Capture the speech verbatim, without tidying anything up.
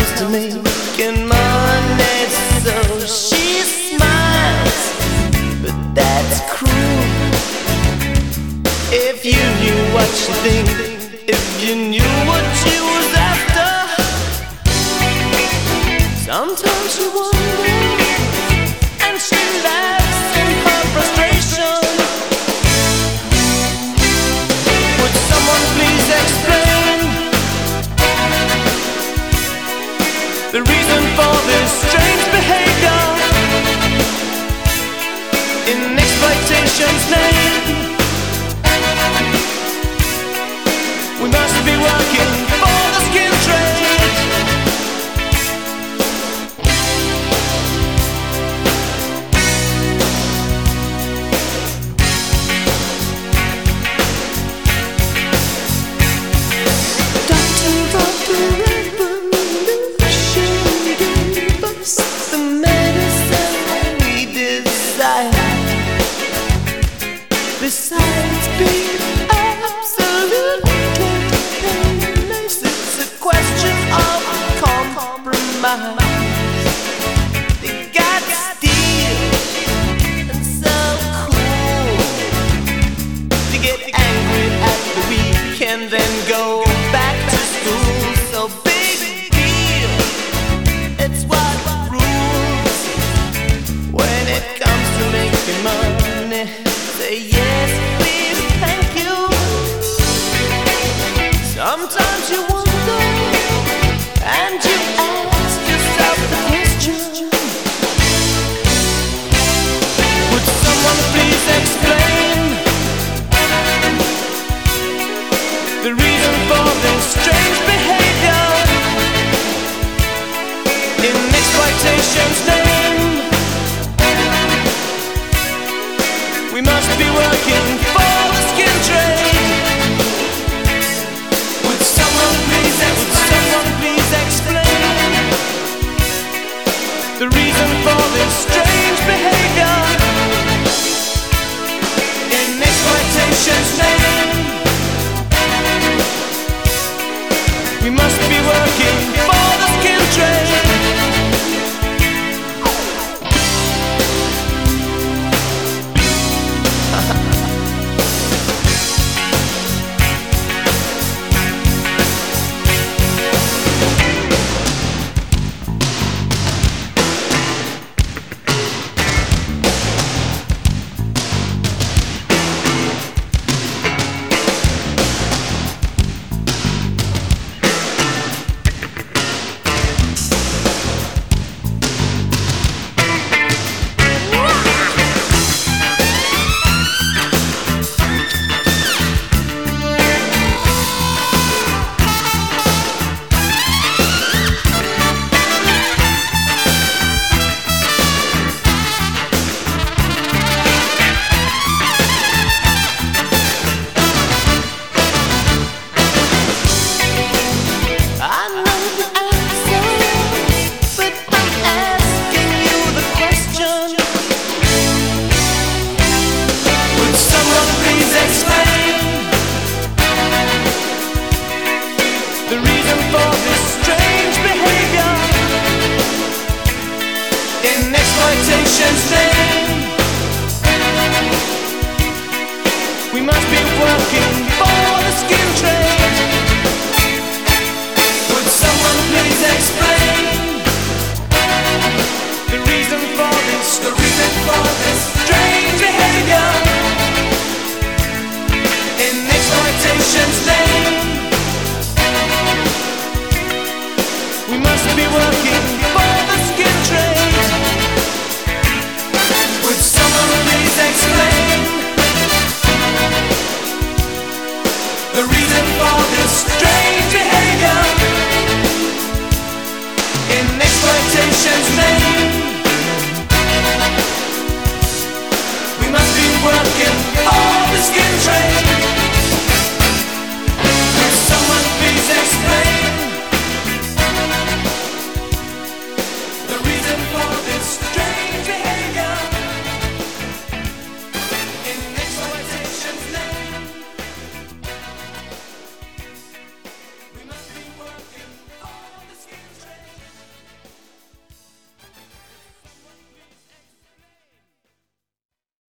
comes to making money, so she smiles, but that's cruel. If you knew what she think, if you knew what she was after, sometimes you wonder, and she laughs in her frustration. Would someone please explain the reason for this strange behavior in exploitation's name? We must be working for the skin trade. Doctor of the revolution gave us the medicine we desire. Besides being absolutely painless, it's a question of compromise. They got steel and so cool to get angry at the weekend, then go back to school. So big deal, it's what rules when it comes to making money. Say yes, please, thank you. Sometimes you wonder, and you ask yourself the question, would someone please explain the reason for this strange behavior in exploitation's name? We must be working for the skin trade. Would someone please explain, would someone please explain the reason for this strange behavior in exploitation's name? We must be working for the skin trade. Exploitation's name. We must be working for the skin trade. Would someone please explain the reason for this, the reason for this strange behavior in exploitation's